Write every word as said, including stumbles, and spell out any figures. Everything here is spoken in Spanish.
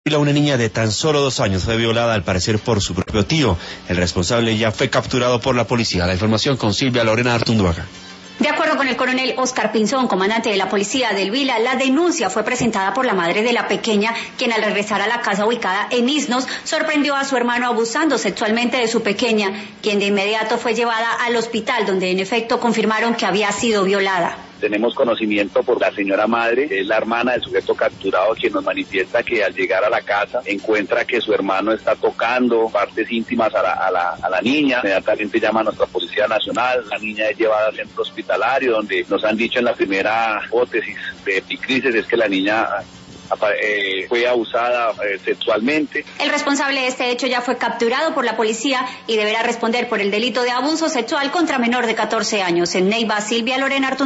Una niña de tan solo dos años fue violada al parecer por su propio tío. El responsable ya fue capturado por la policía. La información con Silvia Lorena Artunduaga. De acuerdo con el coronel Oscar Pinzón, comandante de la policía del Huila, la denuncia fue presentada por la madre de la pequeña, quien al regresar a la casa ubicada en Isnos, sorprendió a su hermano abusando sexualmente de su pequeña, quien de inmediato fue llevada al hospital, donde en efecto confirmaron que había sido violada. Tenemos conocimiento por la señora madre, que es la hermana del sujeto capturado, quien nos manifiesta que al llegar a la casa encuentra que su hermano está tocando partes íntimas a la, a la, a la niña. Inmediatamente llama a nuestra Policía Nacional, la niña es llevada al centro hospitalario, donde nos han dicho en la primera hipótesis de epicrisis es que la niña Eh, fue abusada eh, sexualmente. El responsable de este hecho ya fue capturado por la policía y deberá responder por el delito de abuso sexual contra menor de catorce años. En Neiva, Silvia Lorena Artunduaga.